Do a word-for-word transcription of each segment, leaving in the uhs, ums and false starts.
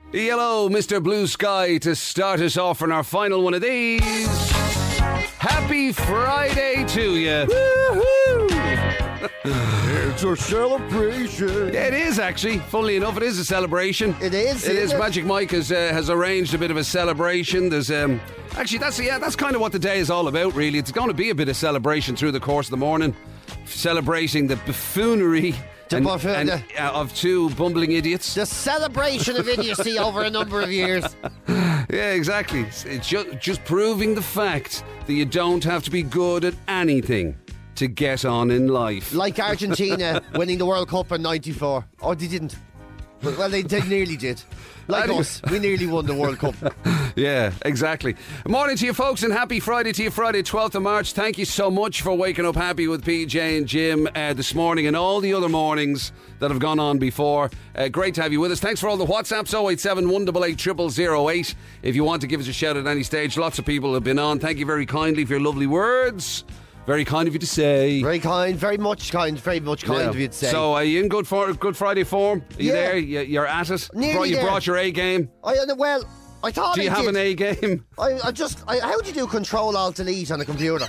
Hello, Mister Blue Sky, to start us off on our final one of these. Happy Friday to you. Woo-hoo! It's a celebration. Yeah, it is actually. Funnily enough, it is a celebration. It is. It is. It? Magic Mike has uh, has arranged a bit of a celebration. There's um actually that's yeah that's kind of what the day is all about. Really, it's going to be a bit of celebration through the course of the morning, celebrating the buffoonery. And, and, uh, of two bumbling idiots. The celebration of idiocy over a number of years. Yeah, exactly. It's just, just proving the fact that you don't have to be good at anything to get on in life. Like Argentina winning the World Cup in ninety-four. Oh, they didn't. Well, they, they nearly did. Like us, we nearly won the World Cup. Yeah, exactly. Morning to you folks, and happy Friday to you, Friday twelfth of March. Thank you so much for waking up happy with P J and Jim uh, this morning and all the other mornings that have gone on before. Uh, great to have you with us. Thanks for all the WhatsApps, oh eight seven, one eight eight, zero zero zero eight. If you want to give us a shout at any stage, lots of people have been on. Thank you very kindly for your lovely words. Very kind of you to say. Very kind, very much kind, very much kind yeah. of you to say. So, are you in good for Good Friday form? Are you yeah. there? You, you're at it? Nearly brought, you there. brought your A game? I, well, I thought Do you I have did. an A game? I, I just, I, how do you do Control Alt Delete on a computer?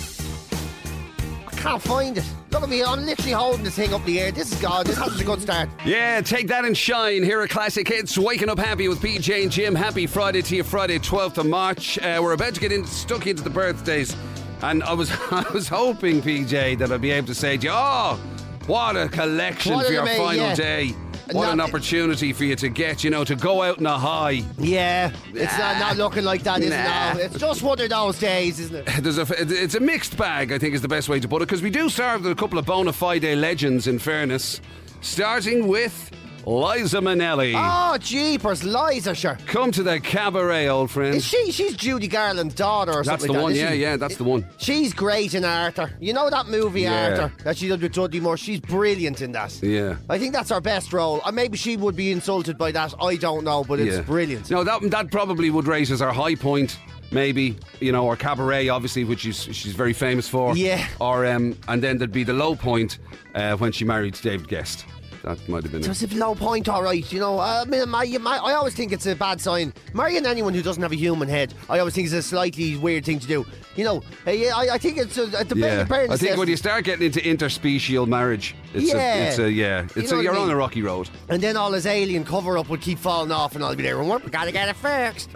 I can't find it. Look at me, I'm literally holding this thing up the air. This is God, this has a good start. Yeah, take that and shine. Here are Classic Hits. Waking up happy with P J and Jim. Happy Friday to you, Friday twelfth of March. Uh, we're about to get in, stuck into the birthdays. And I was I was hoping, P J, that I'd be able to say to you, oh, what a collection What for your made, final yeah. day. What Not, an opportunity for you to get, you know, to go out in a high. Yeah, it's not, not looking like that, is Nah. it now? It's just one of those days, isn't it? There's a, it's a mixed bag, I think is the best way to put it, because we do start with a couple of bona fide legends, in fairness. Starting with Liza Minnelli. Oh, jeepers, Liza, sure. Come to the cabaret, old friend. Is she? She's Judy Garland's daughter or That's something the like one, that, yeah, she? yeah, that's the one. She's great in Arthur. You know that movie, Yeah. Arthur, that she did with Dudley Moore? She's brilliant in that. Yeah. I think that's her best role. Or maybe she would be insulted by that. I don't know, but it's Yeah. brilliant. No, that that probably would rate as our high point, maybe, you know, or cabaret, obviously, which is she's very famous for. Yeah. Or um, and then there'd be the low point uh, when she married David Guest. That might have been it. Just a low point, all right. You know, I mean, my, my, I always think it's a bad sign. Marrying anyone who doesn't have a human head, I always think it's a slightly weird thing to do. You know, I, I think it's a, at the Yeah, bare I think when you start getting into interspecial marriage, it's Yeah. a, it's a yeah, it's You a, know what you're I on mean? a rocky road. And then all his alien cover up would keep falling off, and I'll be there. We gotta get it fixed.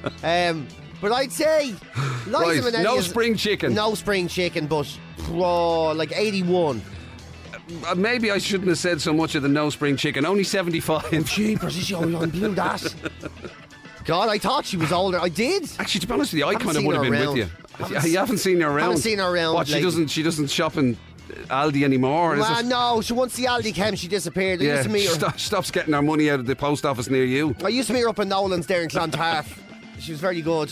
um, but I'd say, Liza Right, Minnelli no is- spring chicken. no spring chicken, but oh, like eighty-one. Uh, maybe I shouldn't have said so much of the no spring chicken. Only seventy-five. Jeepers, is she only on blew that? God, I thought she was older. I did. Actually, to be honest with you, I Haven't kind of seen would have her been around. with you. Haven't You haven't seen her around. haven't seen her around What? She lately. doesn't. She doesn't shop in Aldi anymore. Is Well, it? no, so once the Aldi came, she disappeared. I Yeah, used to meet her. stop, stops getting her money out of the post office near you. I used to meet her up in Nolan's there in Clontarf. She was very good.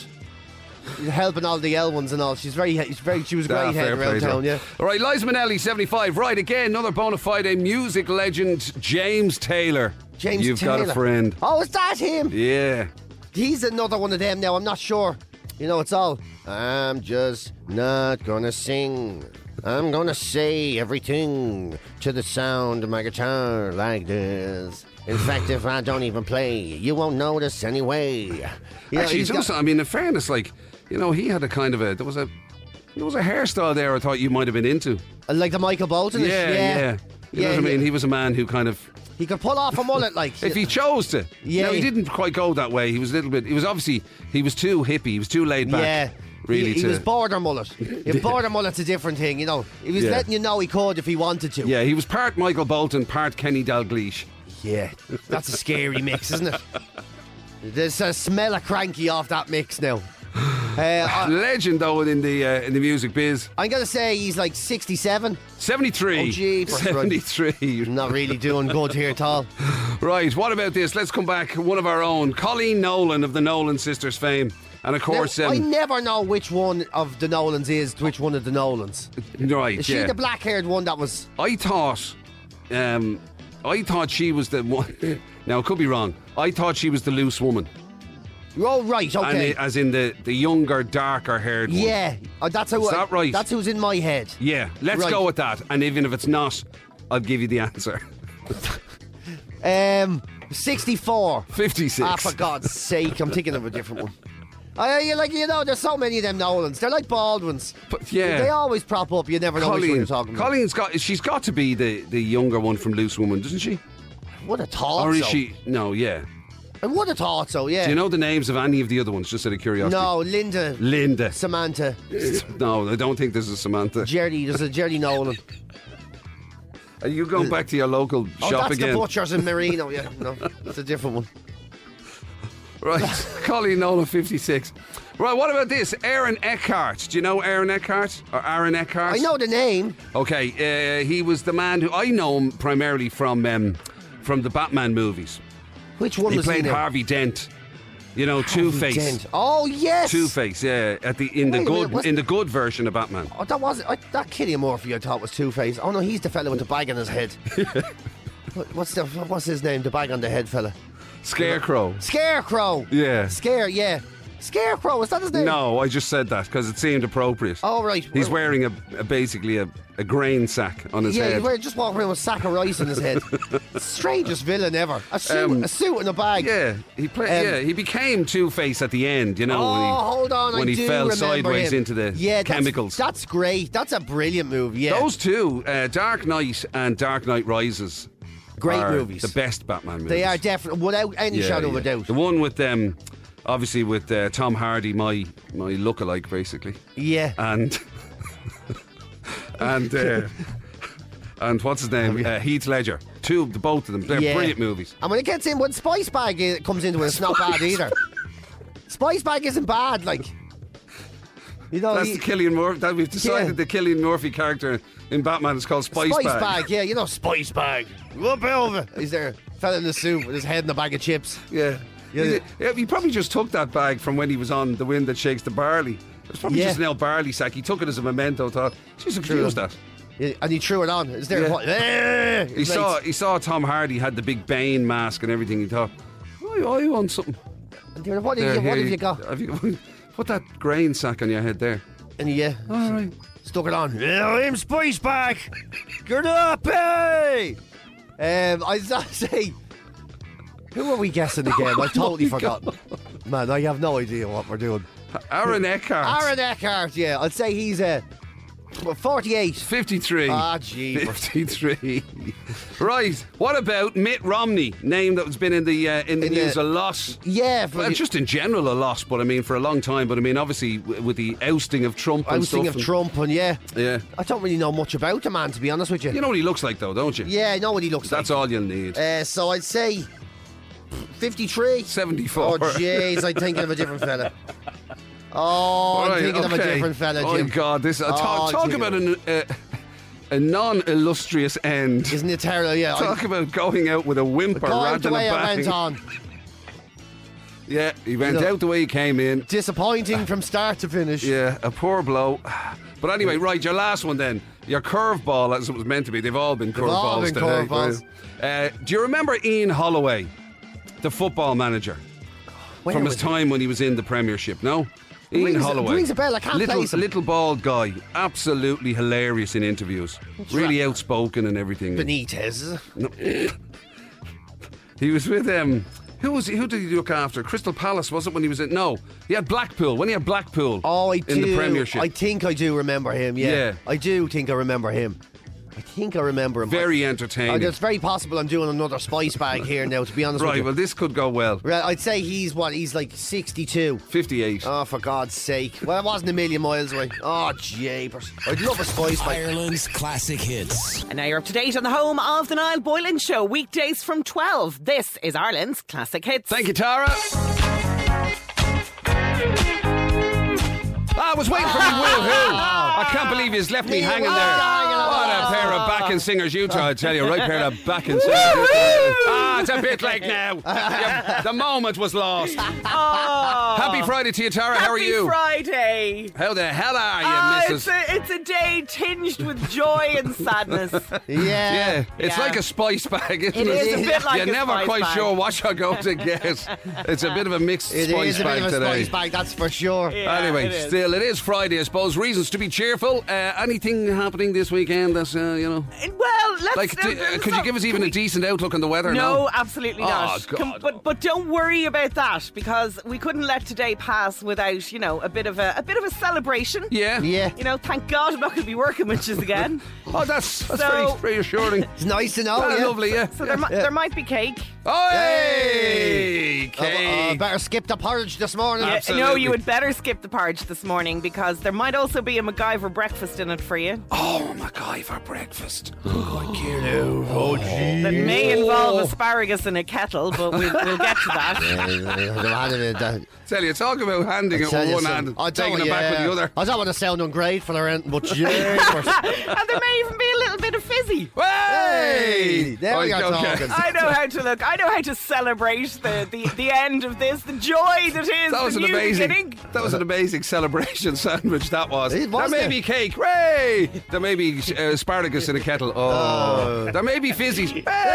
Helping all the L ones and all. She's very, she's very, she was Ah, great fair heading play around to her. town, yeah. All right, Liza Minnelli, seventy-five. Right, again, another bona fide music legend, James Taylor. James You've Taylor. got a friend. Oh, is that him? Yeah. He's another one of them now, I'm not sure. You know, it's all, I'm just not gonna sing. I'm gonna say everything to the sound of my guitar like this. In fact, if I don't even play, you won't notice anyway. You know, Actually, he's just, got- I mean, in fairness, like, you know, he had a kind of a, there was a, there was a hairstyle there I thought you might have been into. like the Michael Bolton. Yeah, yeah. yeah. You Yeah, know what I mean? yeah. He was a man who kind of, He could pull off a mullet, like. if he chose to. Yeah. No, he didn't quite go that way. He was a little bit, he was obviously, he was too hippie. He was too laid back. Yeah. Really he, he to, was border mullet. If border mullet's a different thing, you know. He was Yeah. letting you know he could if he wanted to. yeah, he was part Michael Bolton, part Kenny Dalglish. Yeah. That's a scary mix, isn't it? There's a smell of cranky off that mix now. Uh, I, Legend though in the uh, in the music biz. I'm going to say he's like sixty-seven. seventy-three. Oh, jeepers, right. seventy-three. Not really doing good here at all. Right, what about this? Let's come back. One of our own, Colleen Nolan of the Nolan sisters fame. And of course, Now, um, I never know which one of the Nolans is which one of the Nolans. right, Is she yeah. the black-haired one that was... I thought, um, I thought she was the one. Now, it could be wrong. I thought she was the loose woman. Oh, right, And okay. it- as in the, the younger, darker haired one. Yeah, oh, that's how. Is that right? That's who's in my head. Yeah, let's Right. go with that. And even if it's not, I'll give you the answer. Um, sixty-four. fifty-six. Ah, for God's sake, I'm thinking of a different one. I, you like you know, there's so many of them Nolans. They're like Baldwins. But, yeah. They always prop up. You never know which one Colleen, you're talking about. Colleen's got. She's got to be the, the younger one from Loose Woman, doesn't she? Would have thought Or is so. she? No, yeah. I would have thought so. Yeah. Do you know the names of any of the other ones? Just out of curiosity. No, Linda, Linda. Samantha, No, I don't think this is Samantha. Jerry. There's a Jerry Nolan. Are you going back to your local Oh, shop that's again? the Butchers in Marino. Yeah, no, it's a different one. Right, Colleen Nolan, fifty-six. Right, what about this? Aaron Eckhart. Do you know Aaron Eckhart? Or Aaron Eckhart? I know the name. Okay, uh, he was the man who... I know him primarily from um, from the Batman movies. Which one He was played he? now? Harvey Dent. You know, Two-Face. Dent. Oh yes. Two-Face, yeah. At the in the Wait a minute, good what's- in the good version of Batman. Oh, that was I, that Killian Murphy. I thought was Two Face. Oh no, he's the fella with the bag on his head. What- what's the what's his name? The bag on the head fella. Scarecrow. Scarecrow. Yeah. Scare. Yeah. Scarecrow. Is that his name? No, I just said that because it seemed appropriate. Oh right. He's wearing a, a basically a, a grain sack on his Yeah, head. he's wearing, just walking around with a sack of rice in his head. Strangest villain ever. A suit, Um, a suit and a bag. Yeah, he played. Um, yeah, he became Two-Face at the end. You know, Oh, when he, hold on! when I he do fell remember sideways him. into the yeah, that's- chemicals. That's great. That's a brilliant movie. Yeah, Those two, uh, Dark Knight and Dark Knight Rises, great are movies. the best Batman movies. They are definitely, without any Yeah, shadow of a yeah. doubt. The one with um, obviously with uh, Tom Hardy, my my lookalike, basically, Yeah. and and uh, and what's his name? Uh, Heath Ledger. Two, the both of them. They're Yeah. brilliant movies. And when it gets in, when Spice Bag uh, comes into it, it's not bad either. Spice Bag isn't bad, like. You know, That's he- the Cillian Murphy. That we've decided Yeah. the Cillian Murphy character in Batman is called Spice, Spice Bag. Bag. Yeah, you know, Spice Bag. Up over. He's there, fella in the suit with his head in a bag of chips. Yeah. Yeah. He, yeah, he probably just took that bag from when he was on The Wind That Shakes the Barley. It was probably Yeah. just an old barley sack. He took it as a memento. Thought, she's True. abused that. Yeah, and he threw it on. Is there? Yeah. What, eh, He he's like- saw he saw Tom Hardy had the big Bane mask and everything. He thought, oh, I want something. And they were, What, There, have, you, what here have you got? Have you, put that grain sack on your head there. And he, yeah, All right. stuck it on. Yeah, I'm Spice Bag. Get up, hey! Um, I was gonna say, who are we guessing again? I've totally forgotten. Man, I have no idea what we're doing. Aaron Eckhart. Aaron Eckhart, yeah, I'd say he's a uh, forty-eight. fifty-three. Ah, gee. fifty-three. Right. What about Mitt Romney? Name that's been in the uh, in the In news the- a lot. Yeah, for Well, the just in general a lot, but I mean for a long time. But I mean, obviously w- with the ousting of Trump I and was stuff. thinking of and- Trump, and yeah, Yeah. I don't really know much about the man, to be honest with you. You know what he looks like, though, don't you? Yeah, I know what he looks That's like. all you'll need. Uh, so I'd say fifty-three. seventy-four. Oh, jeez, I'm thinking of a different fella. Oh, I'm Right, thinking of a okay. different fella, Oh, Jim. God. This, uh, Oh, talk talk Jim. about an, uh, a non illustrious end. Isn't it terrible? Yeah, I, Talk about going out with a whimper going rather the than a way I bang. went on. Yeah, he went You know- out the way he came in. Disappointing from start to finish. Yeah, a poor blow. But anyway, right, your last one then. Your curveball, as it was meant to be. They've all been all curveballs been today. curveballs. Uh, do you remember Ian Holloway, the football manager, Where from was his he? time when he was in the Premiership? No? Ian Rings a- Holloway. rings a bell, I can't little, place him. little bald guy, absolutely hilarious in interviews. Really outspoken and everything. Benitez. No. He was with um who was he, who did he look after? Crystal Palace, was it when he was in no. He had Blackpool. When he had Blackpool Oh, I do. in the Premiership. I think I do remember him. Yeah, Yeah. I do think I remember him. I think I remember him. Very I, entertaining. it's very possible I'm doing another Spice Bag here now. To be honest with Right, you, well this could go well. Right, I'd say he's what? He's like sixty-two. fifty-eight. Oh, for God's sake! Well, it wasn't a million miles away. Oh, jeepers! I'd love a Spice Bag. Ireland's classic hits. And now you're up to date on the home of the Niall Boylan Show, weekdays from twelve. This is Ireland's Classic Hits. Thank you, Tara. I was waiting for me, Will Who. I can't believe he's left me Me hanging Will there. hanging on. What a pair of backing singers you two, I tell you. Right pair of backing singers. Ah, it's a bit late now. Yeah, the moment was lost. Oh, Happy Friday to you, Tara. How are happy you? Friday. How the hell are you, Ah, Missus it's a, it's a day tinged with joy and sadness. Yeah. Yeah, it's Yeah. like a spice bag, isn't It it? is a bit like You're a never spice quite bag. sure what you're going to get. It's a bit of a mixed It spice is a bag bit of a today. Spice Bag, that's for sure. Yeah, Anyway, it is. still, it is Friday, I suppose. Reasons to be cheerful. cheerful. Uh, anything happening this weekend that's, uh, you know... Well, let's... Like, do, uh, could you give us even we, a decent outlook on the weather? No, No, absolutely Oh, not. God, Come, but but don't worry about that, because we couldn't let today pass without, you know, a bit of a, a bit of a celebration. Yeah. Yeah. You know, thank God I'm not going to be working with you again. Oh, that's, that's So- very reassuring. It's nice to know. Ah, yeah. lovely, yeah. So there, mi- there might be cake. Oh, hey! Uh, uh, Cake. better skip the porridge this morning. Yeah, Absolutely. no, you would better skip the porridge this morning, because there might also be a MacGyver breakfast in it for you. Oh, MacGyver breakfast. Oh, gee. That may involve asparagus in a kettle, but we'll, we'll get to that. Tell you, talk about handing it with one hand and taking it back with the other. I don't want to sound ungrateful or anything, but yeah. And there may even be a little bit of fizzy. Hey! There we Right, go, okay. talking. I know how to look. I know how to celebrate the, the, the end of this, the joy that is That was the an new amazing. beginning. That was an amazing celebration sandwich. That was. It was there may it? be cake. Hooray! There may be uh, asparagus in a kettle. Oh. There may be fizzies.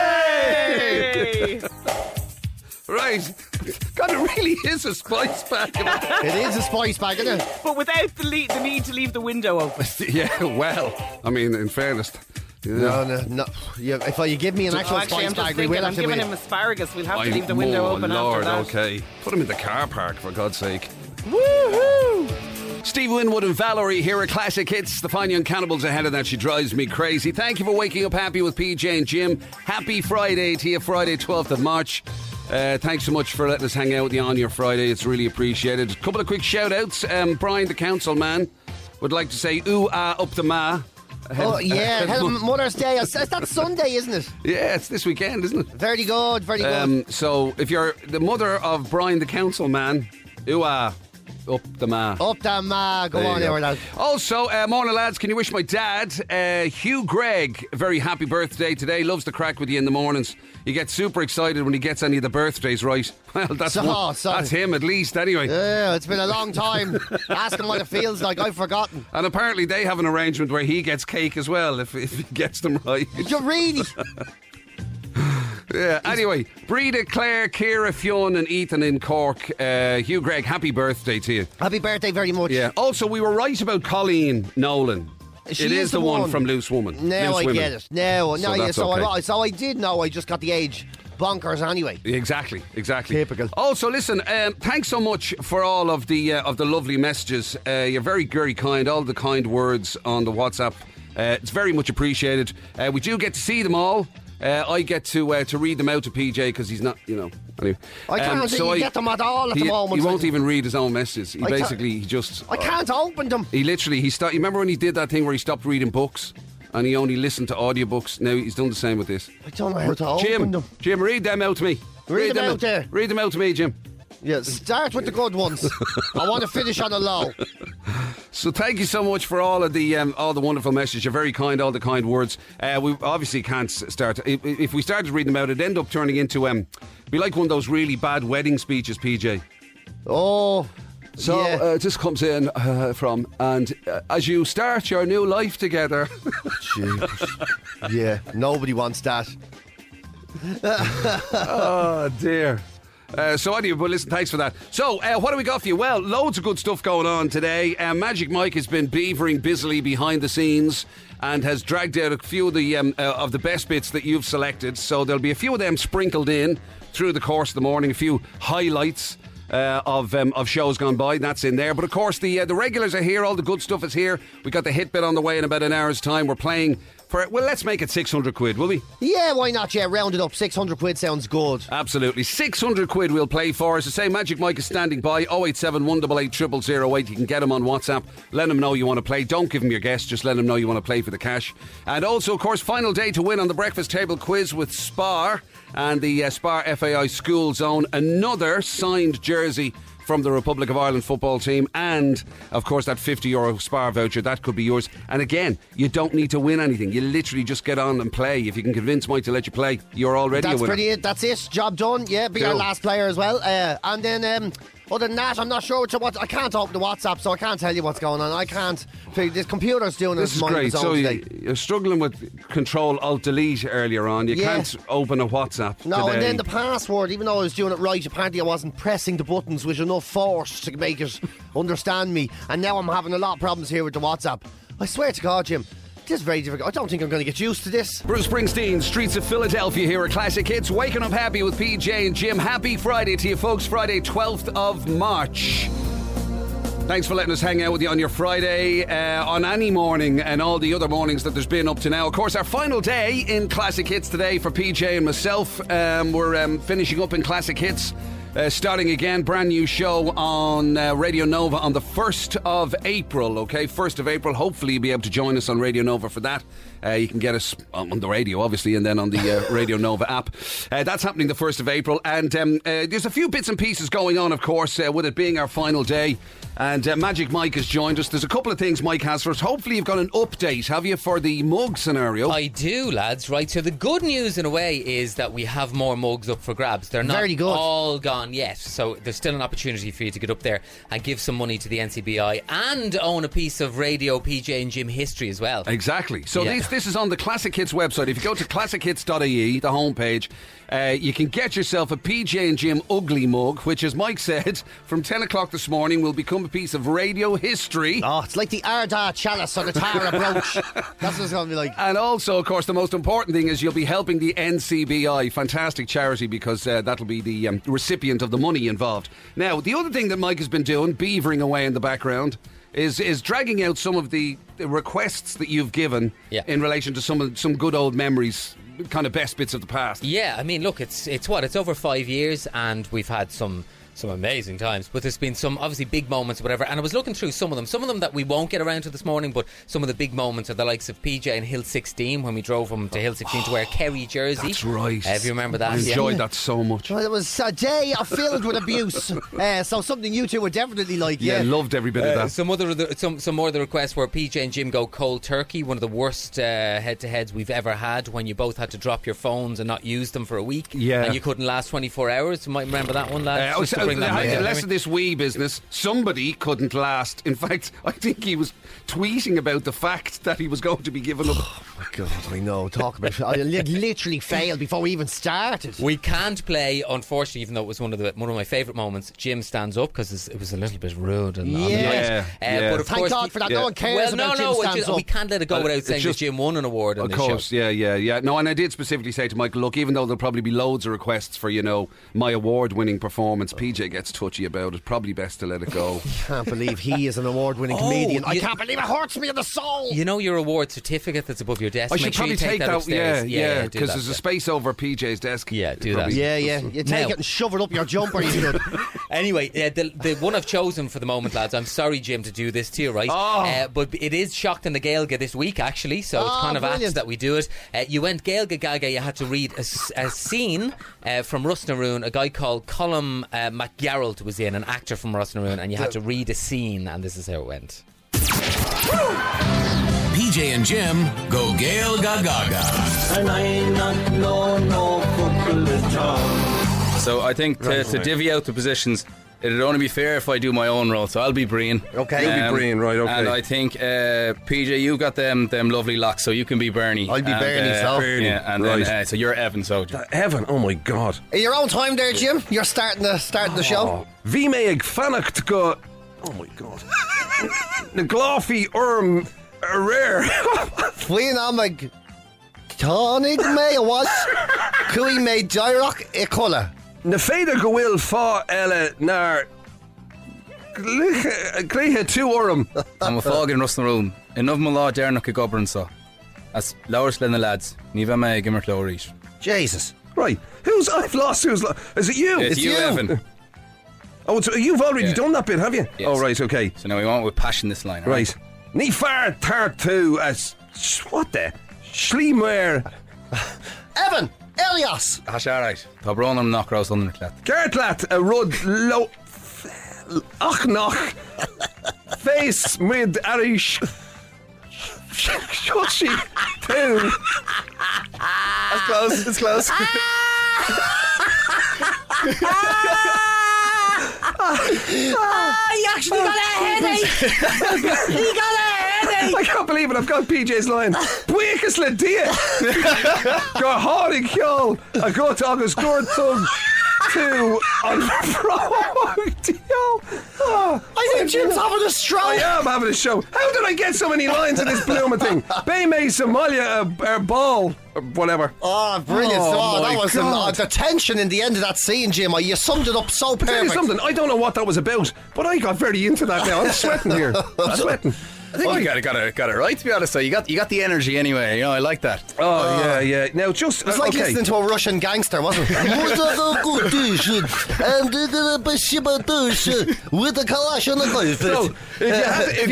Hey! Hey. Right. God, it really is a spice pack. It is a spice bag, isn't it? But without the, le- the need to leave the window open. Yeah, well, I mean, in fairness. Yeah. No, no, no. Yeah, if you give me an actual Oh, actually, spice I'm just bag, we thinking, will I'm have to giving wait. him asparagus. We'll have to I- leave the window oh, open Lord, after that. okay. Put him in the car park, for God's sake. Woohoo! Steve Winwood and Valerie here at Classic Hits. The Fine Young Cannibals ahead of that. She drives me crazy. Thank you for waking up happy with P J and Jim. Happy Friday to you, Friday twelfth of March. Uh, thanks so much for letting us hang out with you on your Friday. It's really appreciated. A couple of quick shout outs. Um, Brian, the council man, would like to say ooh ah up the ma. Oh, yeah. Hell, Mother's Day. It's- That's Sunday, isn't it? Yeah, it's this weekend, isn't it? Very good, very good. Um, so if you're the mother of Brian, the council man, ooh ah up the ma. Up the ma. Go There on, you go. there, lad. Also, uh, morning lads, can you wish my dad, uh, Hugh Gregg, a very happy birthday today. Loves to crack with you in the mornings. He gets super excited when he gets any of the birthdays right. Well, that's So- one, so- that's him at least anyway. Yeah, it's been a long time. Ask him what it feels like. I've forgotten. And apparently they have an arrangement where he gets cake as well if, if he gets them right. You really? Yeah. Anyway, Breda, Claire, Ciara, Fionn and Ethan in Cork. Uh, Hugh Gregg, happy birthday to you. Happy birthday very much. Yeah. Also, we were right about Colleen Nolan. She it is is the the one, one. from Loose Woman. Now Loose I Women. get it. Now, So no, yeah, that's so, okay. I, so I did know. I just got the age bonkers anyway. Exactly, exactly. Typical. Also, listen, um, thanks so much for all of the uh, of the lovely messages. Uh, you're very, very kind. All the kind words on the WhatsApp. Uh, it's very much appreciated. Uh, we do get to see them all. Uh, I get to uh, to read them out to P J because he's not, you know. Anyway, I can't Um, see- get them at all at he, the moment. He won't even read his own messages. He I can't- basically he just. I can't open them. He literally he stopped. You remember when he did that thing where he stopped reading books and he only listened to audiobooks? Now he's done the same with this. I don't know how to open Jim, them. Jim, read them out to me. Read them out there. Read them out to me, Jim. Yeah, start with the good ones. I want to finish on a low. So thank you so much for all of the um, all the wonderful messages. You're very kind, all the kind words. Uh, we obviously can't s- start. If, if we started reading them out, it'd end up turning into um, be like one of those really bad wedding speeches, P J. Oh, So yeah. uh, this comes in uh, from, and uh, as you start your new life together. Jeepers. Yeah, nobody wants that. Oh dear. Uh, so anyway, but listen, thanks for that. So, uh, what do we got for you? Well, loads of good stuff going on today. Uh, Magic Mike has been beavering busily behind the scenes and has dragged out a few of the um, uh, of the best bits that you've selected. So there'll be a few of them sprinkled in through the course of the morning. A few highlights uh, of um, of shows gone by. That's in there. But of course, the uh, the regulars are here. All the good stuff is here. We got the hit bit on the way in about an hour's time. We're playing for, well, let's make it six hundred quid, will we? Yeah, why not? Yeah, round it up. six hundred quid sounds good. Absolutely. six hundred quid we'll play for. As I say, Magic Mike is standing by. oh eight seven, one eight eight, zero zero zero eight. You can get him on WhatsApp. Let him know you want to play. Don't give him your guess. Just let him know you want to play for the cash. And also, of course, final day to win on the Breakfast Table Quiz with Spar and the uh, Spar F A I School Zone. Another signed jersey from the Republic of Ireland football team, and of course that fifty euro Spar voucher, that could be yours. And again, you don't need to win anything. You literally just get on and play. If you can convince Mike to let you play, you're already That's a winner. pretty it. That's it. Job done. Yeah, be our Cool. last player as well. Uh, and then um, Other than that, I'm not sure what, what I can't open the WhatsApp, so I can't tell you what's going on. I can't. The computer's doing This is mind great. its own So today. you, you're struggling with Control Alt Delete earlier on. You Yeah. can't open a WhatsApp No, today. and then the password, even though I was doing it right, apparently I wasn't pressing the buttons with enough force to make it understand me. And now I'm having a lot of problems here with the WhatsApp. I swear to God, Jim, this is very difficult. I don't think I'm going to get used to this. Bruce Springsteen, Streets of Philadelphia here at Classic Hits. Waking up happy with P J and Jim. Happy Friday to you folks. Friday twelfth of March. Thanks for letting us hang out with you on your Friday, uh, on any morning and all the other mornings that there's been up to now. Of course, our final day in Classic Hits today for P J and myself. Um, we're um, finishing up in Classic Hits. Uh, starting again, brand new show on uh, Radio Nova on the first of April, okay? first of April. Hopefully you'll be able to join us on Radio Nova for that. Uh, you can get us on the radio, obviously, and then on the uh, Radio Nova app. Uh, that's happening the first of April. And um, uh, there's a few bits and pieces going on, of course, uh, with it being our final day. And uh, Magic Mike has joined us. There's a couple of things Mike has for us. Hopefully you've got an update, have you, for the mug scenario? I do, lads. Right, so the good news in a way is that we have more mugs up for grabs. They're not Very good. all gone yet, so there's still an opportunity for you to get up there and give some money to the N C B I and own a piece of Radio P J and Jim history as well. Exactly. So Yeah. this, this is on the Classic Hits website. If you go to classic hits dot I E, the homepage, uh, you can get yourself a P J and Jim ugly mug, which, as Mike said, from ten o'clock this morning will become a piece of radio history. Oh, it's like the Arda chalice or the Tara brooch. That's what it's going to be like. And also, of course, the most important thing is you'll be helping the N C B I, fantastic charity, because uh, that'll be the um, recipient of the money involved. Now, the other thing that Mike has been doing, beavering away in the background, is is dragging out some of the, the requests that you've given Yeah. in relation to some of, some good old memories, kind of best bits of the past. Yeah, I mean, look, it's it's what? It's over five years and we've had some some amazing times, but there's been some obviously big moments or whatever, and I was looking through some of them some of them that we won't get around to this morning, but some of the big moments are the likes of P J and Hill sixteen, when we drove him to Hill sixteen to wear Kerry jersey. That's right. Uh, if you remember that. I enjoyed that so much. Well, it was a day filled with abuse. Uh, so something you two would definitely like, Yeah, yeah. loved every bit of Uh, that. some other of the, some some more of the requests were P J and Jim go cold turkey, one of the worst uh, head-to-heads we've ever had, when you both had to drop your phones and not use them for a week. Yeah. And you couldn't last twenty-four hours. You might remember that one, lads. Uh, Just to uh, bring that uh, back to less memory. of this wee business. Somebody couldn't last. In fact, I think he was tweeting about the fact that he was going to be given up. Oh my God, I know. Talk about it. I li- literally failed before we even started. We can't play, unfortunately, even though it was one of the one of my favourite moments. Jim stands up because it was a little bit rude and on the Yeah. night. Yeah, Uh, yeah. But of Thank course, God for that. yeah. No one cares well, no, about Jim no, it's stands just, up. we can't let it go Uh, without it's saying just- that Jim won an award on Of this course, show. yeah, yeah, yeah. No, and I did specifically say to Michael, look, even though there'll probably be loads of requests for, you know, my award-winning performance, P J gets touchy about it. Probably best to let it go. Can't believe he is an award-winning Oh, comedian. I you- can't believe it hurts me in the soul. You know your award certificate that's above your desk. I Make should sure probably you take, take that, that, upstairs. yeah, yeah, do because that, there's a yeah. space over P J's desk. Yeah, do Probably- that. Yeah, yeah. You take Now- it and shove it up your jumper. You should. Anyway, uh, the, the one I've chosen for the moment, lads, I'm sorry, Jim, to do this to you, right? Oh. Uh, but it is Shocked in the Gaelga this week, actually, so it's Oh, kind of apt brilliant. that we do it. Uh, you went Gaelga Gaga, you had to read a, s- a scene uh, from Rusnaroon. A guy called Colm uh, McGarrett was in, an actor from Rusnaroon, and you had to read a scene, and this is how it went. P J and Jim go Gael Gagaga. And I not know no football at all. So I think to, to divvy out the positions, it'd only be fair if I do my own role. So I'll be Brian. Okay. You'll be Brian, right, okay. And I think uh, P J, you got them them lovely locks, so you can be Bernie. I'll be and, Bernie, uh, so. Bernie, Yeah, and right. then uh, so you're Evan. So Evan, oh my God. In your own time there, Jim. You're starting the starting the show. Bhí mé ag fannacht go. Oh my God. Na gláfi orm a rare. Fuoin am ag tánig mé a was cui mé daireach I colla. Na féidir go bhfuil fá eile nar clíthe tú orm. I'm a fog in Rusnaroon. Enough my law Dernock a gobern so. As Lowers Lena lads, ní bheith me gimmer Lowries. Jesus. Right. Who's I've lost? Who's lo- Is it you? It's, you, you. Evan. Oh, so you've already Yeah. done that bit, have you? Yes. Oh, right. Okay. So now we want with passion this line. all Right. Ní far tar tú as what the Schleemer Evan. Elias. That's all right. Tá bron am nach raus under clat. Gertlat a rud lo ach nach face mid arish shut she too. That's close. It's close. Ah, he actually got a headache. He got a headache. I can't believe it. I've got P J's line. Buíochas le dia. Go hádig ceol a go agus gur tug two on oh, I think Jim's having a stroke. I am having a show. How did I get so many lines in this blooming thing? Bay May Somalia a, a ball or whatever. Oh, brilliant. Oh, Oh, that my was some, uh, God. the tension in the end of that scene, Jim. You summed it up so Tell you perfect. something, I don't know what that was about, but I got very into that now. I'm sweating here. I'm sweating. I think you got it, got it, got it right. To be honest, so you got you got the energy anyway. You know, I like that. Oh, yeah, yeah. Now, just. It was like okay. listening to a Russian gangster, wasn't it? With the Kalashnikov. So, if you had, if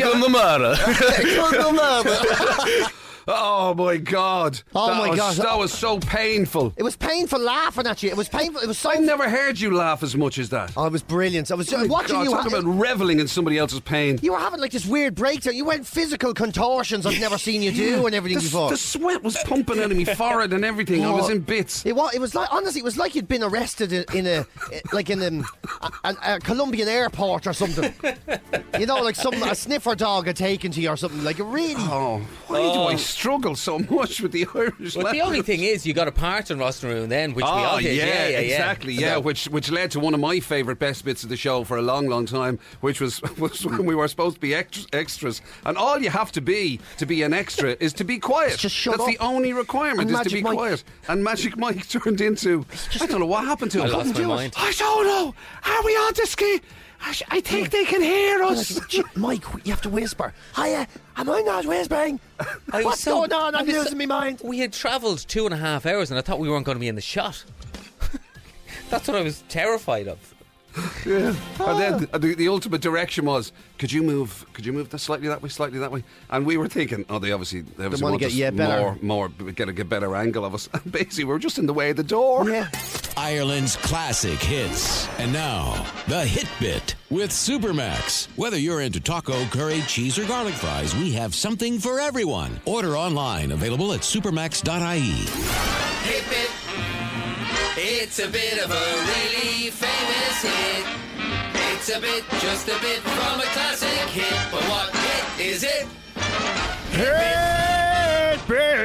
you had, oh my God! Oh, that my was, God. that was so painful. It was painful laughing at you. It was painful. It was so. I've never heard you laugh as much as that. Oh, it was brilliant. I was just My watching God, you. talk ha- about reveling in somebody else's pain. You were having like this weird breakdown. You went physical contortions I've never seen you do and everything the, before. the sweat was pumping out of me forehead and everything. I was in bits. It was, it was like, honestly, it was like you'd been arrested in, in a, like in a, a, a Colombian airport or something. You know, like some a sniffer dog had taken to you or something. Like, it really. Oh, why do I struggle so much with the Irish? But the only thing is, you got a part in Rossnaroon then, which we Oh, all did. yeah, Yeah, yeah, exactly, yeah. yeah, So- which which led to one of my favourite best bits of the show for a long, long time, which was, was when we were supposed to be extras, extras. And all you have to be to be an extra is to be quiet. Just shut That's up. the only requirement, And is to Magic be Mike. quiet. And Magic Mike turned into, I don't know what happened to I him. lost my Couldn't do it. mind. I don't know. Are we on to ski? I, sh- I think they can hear us. Like, Mike, you have to whisper. Hiya, am I not whispering? I was What's so- going on? I I'm was so- losing my mind. We had travelled two and a half hours and I thought we weren't going to be in the shot. That's what I was terrified of. Yeah. And then the, the ultimate direction was, could you move? Could you move that slightly that way, slightly that way? And we were thinking, oh, they obviously they obviously wanna want get us you better. more, more, get a get better angle of us. And basically, we were just in the way of the door. Yeah. Ireland's classic hits. And now, the Hit Bit with Supermax. Whether you're into taco, curry, cheese, or garlic fries, we have something for everyone. Order online, available at supermax dot I E. Hit Bit. It's a bit of a really famous hit. It's a bit, just a bit from a classic hit. But what hit is it? Hit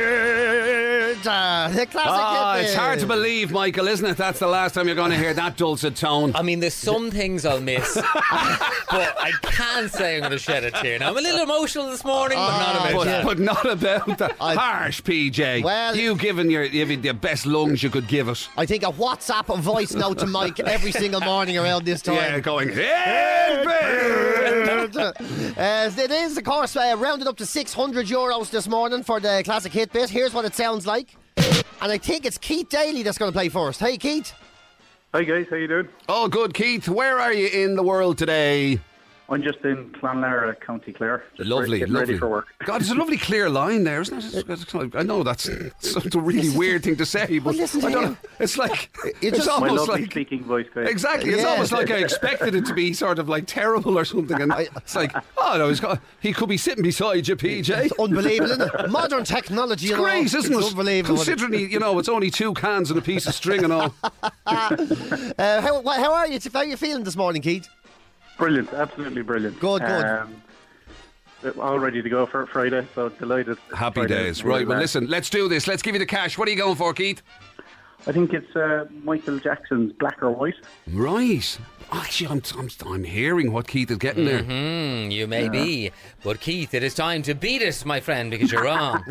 Bit. Uh, the classic Ah, hit it's bit. hard to believe, Michael, isn't it? That's the last time you're going to hear that dulcet tone. I mean, there's some things I'll miss, but I can't say I'm going to shed a tear. Now, I'm a little emotional this morning, but not about But, that. but not about that. Harsh, P J. Well- you given your you the best lungs you could give it. I think a WhatsApp a voice note to Mike every single morning around this time. Yeah, going, Hit Bit. uh, it is, of course, uh, rounded up to six hundred euros this morning for the classic hit bit. Here's what it sounds like. And I think it's Keith Daly that's going to play first. Hey, Keith. Hi guys, how you doing? Oh, good, Keith. Where are you in the world today? I'm just in Clonlara, County Clare. Just Lovely, getting lovely. ready for work. God, it's a lovely clear line there, isn't it? It's- it's- I know that's, that's a really weird thing to say, but Well, listen to I don't him. know. It's like It's it's just- My almost lovely like speaking voice, guys. exactly. It's Yeah. almost like I expected it to be sort of like terrible or something, and it's like, oh no, he's got, he could be sitting beside you, P J. It's unbelievable, isn't it? Modern technology. It's and all. great, isn't It's it? unbelievable. Considering, he- you know, it's only two cans and a piece of string and all. Uh, how, wha- how are you? How are you feeling this morning, Keith? Brilliant, absolutely brilliant. Good, good. Um, all ready to go for Friday, so delighted. Happy Friday. days. Right, well, Uh, listen, let's do this. Let's give you the cash. What are you going for, Keith? I think it's uh, Michael Jackson's Black or White. Right. Actually, I'm, I'm, I'm hearing what Keith is getting there. Hmm, you may be. But Keith, it is time to beat it, my friend, because you're wrong.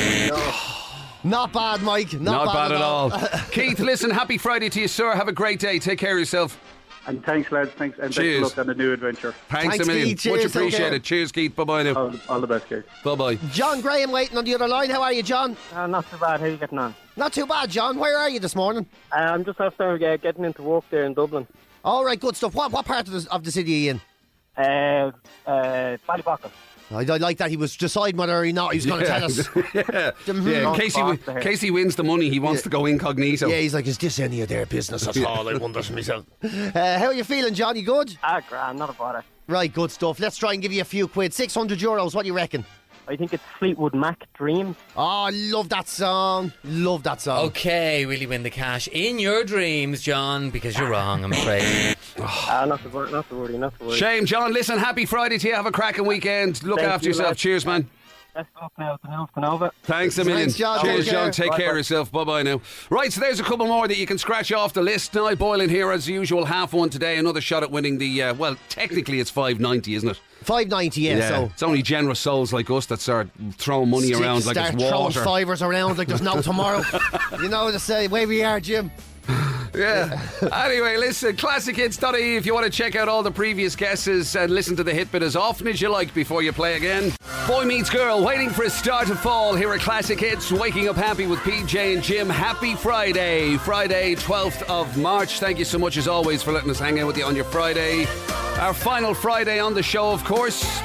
Ah, no. Not bad, Mike. Not, Not bad at all. Keith, listen, happy Friday to you, sir. Have a great day. Take care of yourself. And thanks, lads. Thanks, and best Cheers. of luck on the new adventure. Thanks, Thanks, a million. Keith. Much Cheers, take appreciated. care. Cheers, Keith. Bye-bye now. All, all the best, guys. Bye-bye. John Graham waiting on the other line. How are you, John? Uh, not too bad. How are you getting on? Not too bad, John. Where are you this morning? Uh, I'm just after uh, getting into work there in Dublin. All right, good stuff. What what part of the, of the city are you in? Uh, uh, Ballybocken. I, I like that he was deciding whether or not he was going to Yeah. tell us. yeah. Mhm. yeah. Not Casey, fast there. Casey wins the money. He wants Yeah. to go incognito. Yeah, he's like, is this any of their business at all? I wonder to myself. Uh, how are you feeling, John? You good? Ah, grand, not a bother. Right, good stuff. Let's try and give you a few quid. six hundred euros, what do you reckon? I think it's Fleetwood Mac, Dreams. Oh, I love that song. Love that song. Okay, will you win the cash in your dreams, John? Because you're wrong, I'm afraid. Ah, not to worry, not to worry, not to worry. Shame, John. Listen, happy Friday to you. Have a cracking weekend. Look Thank after you, yourself. lads. Cheers, man. Let's go up now to Hills Canova. Thanks a million. Thanks, John. Cheers, Take John. care. Take Bye, care bye. of yourself. Bye bye now. Right, so there's a couple more that you can scratch off the list. Now, Boylan here as usual. Half one today. Another shot at winning the, uh, well, technically it's five ninety, isn't it? five ninety, yeah, so. It's only generous souls like us that start throwing money Stick- around like start it's water. throwing fivers around like there's no tomorrow. You know what to say. Where we are, Jim. Yeah. Anyway, listen, classic hits dot I E if you want to check out all the previous guesses and listen to the hit bit as often as you like before you play again. Boy Meets Girl, waiting for a star to fall. Here are Classic Hits, waking up happy with P J and Jim. Happy Friday, Friday twelfth of March. Thank you so much as always for letting us hang out with you on your Friday. Our final Friday on the show, of course.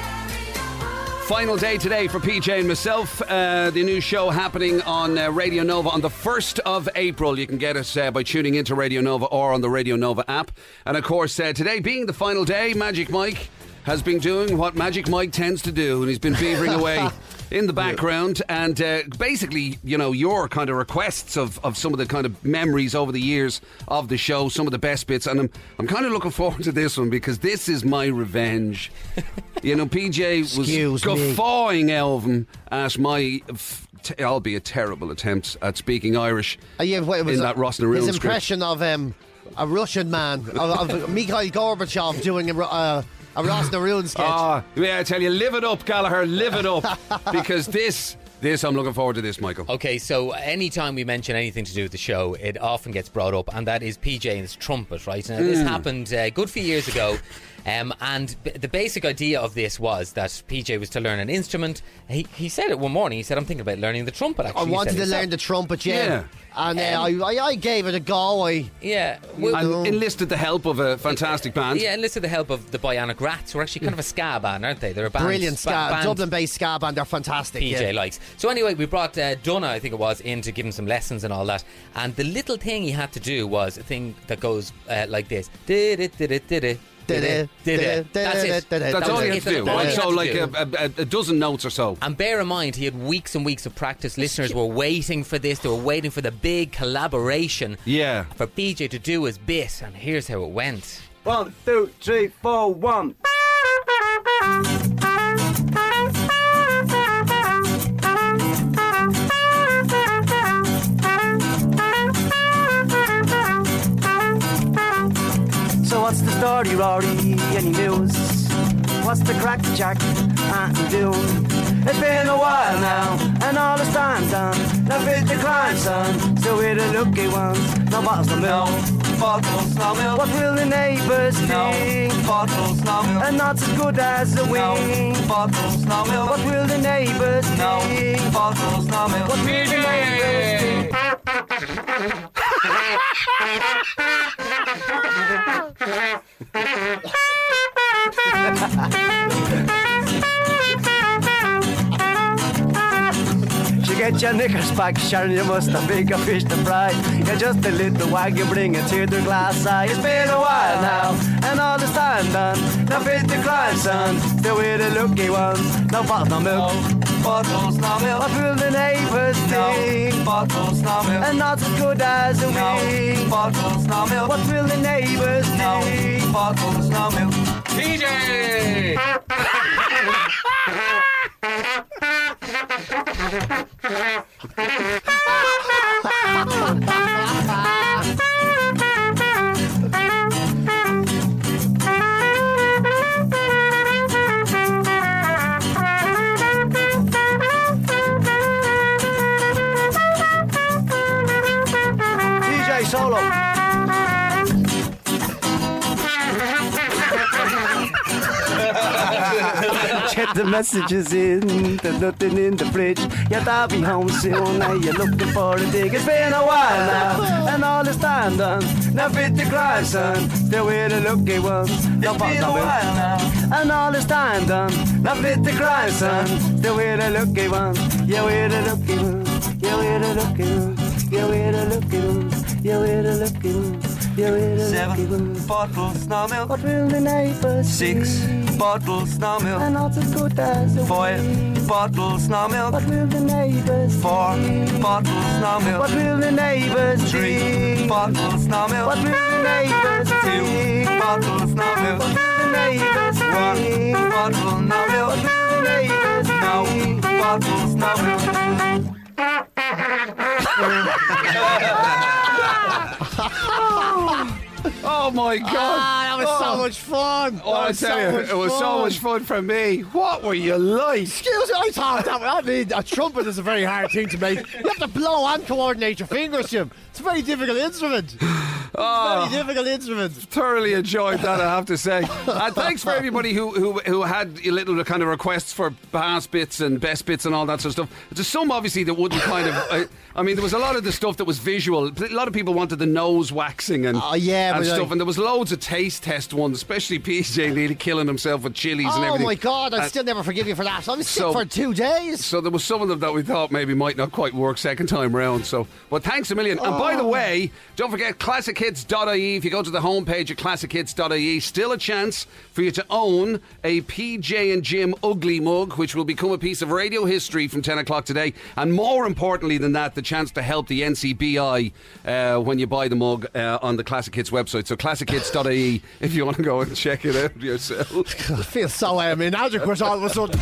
Final day today for P J and myself. Uh, the new show happening on uh, Radio Nova on the first of April. You can get us uh, by tuning into Radio Nova or on the Radio Nova app. And of course, uh, today being the final day, Magic Mike has been doing what Magic Mike tends to do, and he's been beavering away in the background. And uh, basically, you know, your kind of requests of, of some of the kind of memories over the years of the show, some of the best bits. And I'm, I'm kind of looking forward to this one because this is my revenge. You know, P J was Excuse me. guffawing Elvin at my, f- t- albeit terrible, attempts at speaking Irish Uh, yeah, what, it was in that Ross na Rún his script. impression of um, a Russian man, of, of Mikhail Gorbachev doing a, Ru- uh, a Ross na Rún sketch. Ah, yeah, I tell you, live it up, Gallagher, live it up. Because this, this, I'm looking forward to this, Michael. Okay, so anytime we mention anything to do with the show, it often gets brought up, and that is P J and his trumpet, right? Now, this happened a good few years ago. Um, and b- the basic idea of this was that P J was to learn an instrument. He, he said it one morning. He said, I'm thinking about learning the trumpet, actually. I He wanted said to himself. learn the trumpet, yeah. Yeah. And uh, Um, I, I, I gave it a go. I, Yeah. Well, And enlisted the help of a fantastic band. yeah, enlisted the help of the Bionic Rats, who are actually kind of a ska band, aren't they? They're a band. brilliant ska, ba- band Dublin-based ska band. They're fantastic. P J yeah. likes. So anyway, we brought uh, Donna, I think it was, in to give him some lessons and all that. And the little thing he had to do was a thing that goes uh, like this. Did-it-did-it-did-it. Did-it, did-it. That's it. That's That all was you it. have to do. That's all Right? you So, had to like do. a, a, a dozen notes or so. And bear in mind, he had weeks and weeks of practice. Listeners were waiting for this. They were waiting for the big collaboration Yeah. for P J to do his bit. And here's how it went. One, two, three, four, one. So what's the story, Rory? Any news? What's the crack, Jack? I'm doing. It's been a while now, and all the time's done. Now fit the climb, son. Still with the lucky ones. No bottles, no milk. Bottles, no milk. What will the neighbors think? No. Bottles, no milk. And not as good as a wing. No. Bottles, no milk. What will the neighbors think? No. Bottles, no milk. What will the neighbors think? She get your knickers back, Sharon, you must have bigger fish to fry. You're just a little wag, you bring a tear to glass eye. It's been a while now, and all this time done. Now fit the climb, son, still with the lucky ones. No bottles, no milk. No bottles, no milk. What will the neighbors think? No bottles, no milk. And not as good as a wing. No bottles, no milk. What will the neighbors think? No bottles, no milk. P J! D J solo. Check the messages in, there's nothing in the fridge. Yeah, I'll be home soon. Now you're looking for a dig. It's been a while now, and all this time done. Now fit the grind, son. Still with the lucky ones. No it's been a while now, and all this time done. Now fit the grind, son. Still with the lucky ones. Yeah, with the lucky ones. Yeah, with the lucky ones. Yeah, with the lucky ones. Yeah, with the lucky ones. Yeah, with the lucky ones. Seven bottles, no milk. What will the neighbors Six. See? bottles now milk. And not as good as a Five bottles now milk. What will the neighbours Four see? bottles now milk. What will the neighbours Three see? bottles now milk. What will the neighbours Two see? bottles now milk. What will the neighbours see? One bottle now milk. What will the neighbours No see? bottles now milk. Oh my God! Ah, that was Oh. so much fun. Oh, I That tell so you, much it was so fun. much fun for me. What were you like? Excuse me, I thought that. I mean, a trumpet is a very hard thing to make. You have to blow and coordinate your fingers, Jim. It's a very difficult instrument. Oh. Very difficult instrument. Thoroughly enjoyed that, I have to say. And thanks for everybody who, who who had a little kind of requests for past bits and best bits and all that sort of stuff. There's some obviously that wouldn't kind of. I, I mean, there was a lot of the stuff that was visual. A lot of people wanted the nose waxing and, Oh, yeah, and but stuff. like- And there was loads of taste test ones, especially P J nearly killing himself with chilies and Oh everything. my God, I'd And still never forgive you for that. I was sick So- for two days. So there was some of them that we thought maybe might not quite work second time round. So, but thanks a million. And by the Oh. way, don't forget classic hits dot I E. If you go to the homepage at classic hits dot I E, still a chance for you to own a P J and Jim Ugly mug, which will become a piece of radio history from ten o'clock today. And more importantly than that, the chance to help the N C B I uh, when you buy the mug uh, on the Classic Hits website. So classic hits dot I E if you want to go and check it out yourself. I feel so um, inadequate all of a sudden.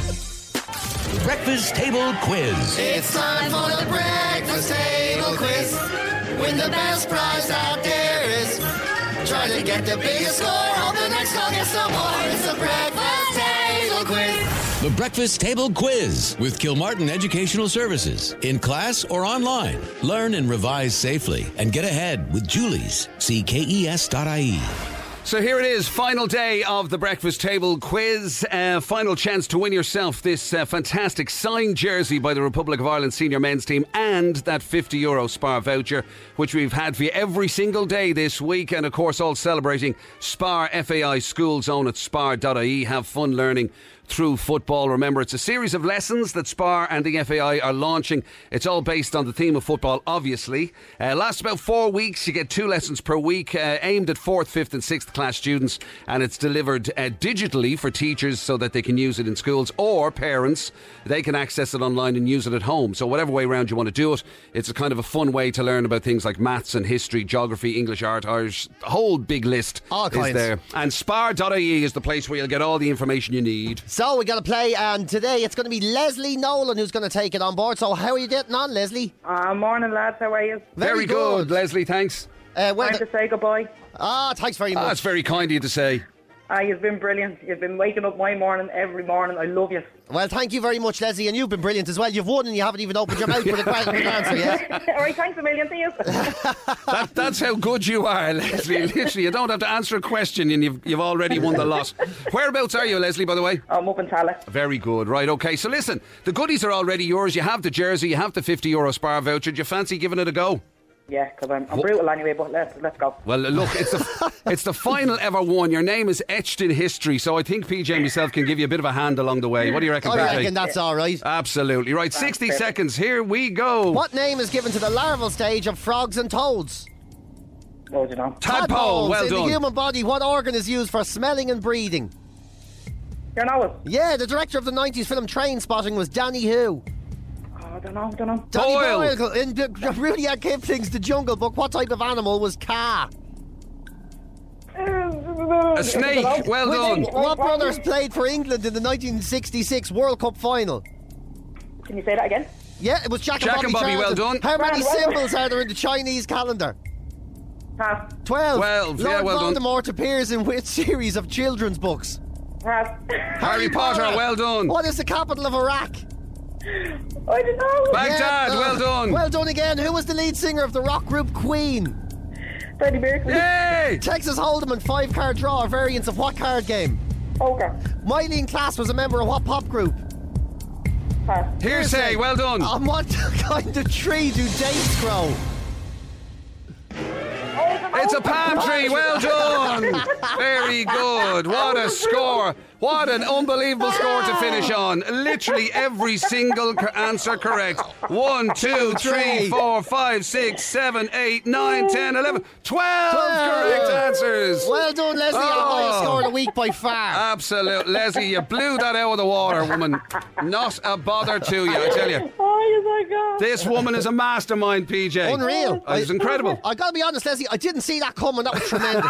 Breakfast Table Quiz. It's time for the breakfast table quiz. Win the best prize out there is. Try to get the biggest score. Hope the next call gets some more. It's the breakfast table quiz. The Breakfast Table Quiz with Kilmartin Educational Services. In class or online. Learn and revise safely and get ahead with Julie's. See K E S dot I E. So here it is, final day of the Breakfast Table Quiz. Uh, final chance to win yourself this uh, fantastic signed jersey by the Republic of Ireland senior men's team and that fifty euro Spar voucher, which we've had for you every single day this week. And of course, all celebrating Spar F A I School Zone at spar dot I E. Have fun learning through football. Remember, it's a series of lessons that Spar and the F A I are launching. It's all based on the theme of football, obviously. Uh, lasts about four weeks. You get two lessons per week, uh, aimed at fourth, fifth and sixth class students, and it's delivered uh, digitally for teachers so that they can use it in schools, or parents, they can access it online and use it at home. So whatever way around you want to do it, it's a kind of a fun way to learn about things like maths and history, geography, English, art, Irish. The whole big list All is kinds. there. And spar dot I E is the place where you'll get all the information you need. So we got to play, and today it's going to be Leslie Nolan who's going to take it on board. So how are you getting on, Leslie? Uh, morning, lads. How are you? Very, good. Leslie, thanks. Uh, well, Time to say goodbye. Ah, thanks very Ah, much. that's very kind of you to say. Ah, you've been brilliant. You've been waking up my morning every morning. I love you. Well, thank you very much, Leslie, and you've been brilliant as well. You've won and you haven't even opened your mouth with a great answer yet. All right, thanks a million to you. That, that's how good you are, Leslie. Literally, you don't have to answer a question and you've, you've already won the lot. Whereabouts are you, Leslie, by the way? I'm up in Tala. Very good. Right, okay. So listen, the goodies are already yours. You have the jersey, you have the fifty euro Spar voucher. Do you fancy giving it a go? Yeah, because I'm, I'm brutal anyway, but let's, let's go. Well, look, it's the, it's the final ever one. Your name is etched in history, so I think P J and myself can give you a bit of a hand along the way. What do you reckon, I P J? reckon that's all right. Absolutely. Right, sixty seconds. Here we go. What name is given to the larval stage of frogs and toads? Oh, do you know? Tadpole. Well in done. the human body, what organ is used for smelling and breathing? You know it? Yeah, the director of the nineties film Train Spotting was Danny who? Oh, I don't know, I don't know. Danny Boyle. Boyle. In the- Rudyard Kipling's The Jungle Book, what type of animal was Kaa? A snake. Well done. What brothers played for England in the nineteen sixty-six World Cup final? Can you say that again? Yeah, it was Jack, Jack and and Bobby. Bobby, well Charlton. done. How many Well done. symbols are there in the Chinese calendar? Pass. Twelve. Twelve, Lord yeah, well done. Voldemort appears in which series of children's books? Pass. Harry Potter. Well done. What is the capital of Iraq? I don't know. Baghdad. Yeah, Well uh, done. Well done again. Who was the lead singer of the rock group Queen? Freddie Mercury. Yay! Texas Hold'em and five card draw are variants of what card game? Poker. Miley in Class was a member of what pop group? Pass. Hearsay. Well done. On what kind of tree do dates grow? It's a palm tree. Well done. Very good. What a score. What an unbelievable score to finish on. Literally every single co- answer correct. One, two, three, four, five, six, seven, eight, nine, ten, eleven, twelve correct answers. Well done, Leslie. Our Oh. highest score of the week by far. Absolutely. Leslie, you blew that out of the water, woman. Not a bother to you, I tell you. Oh my God. This woman is a mastermind, P J. Unreal. Oh, it's incredible. I gotta be honest, Leslie, I didn't see that coming. That was tremendous.